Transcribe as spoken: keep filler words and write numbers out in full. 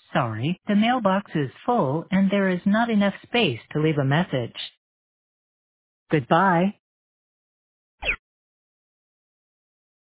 Sorry, the mailbox is full and there is not enough space to leave a message. Goodbye.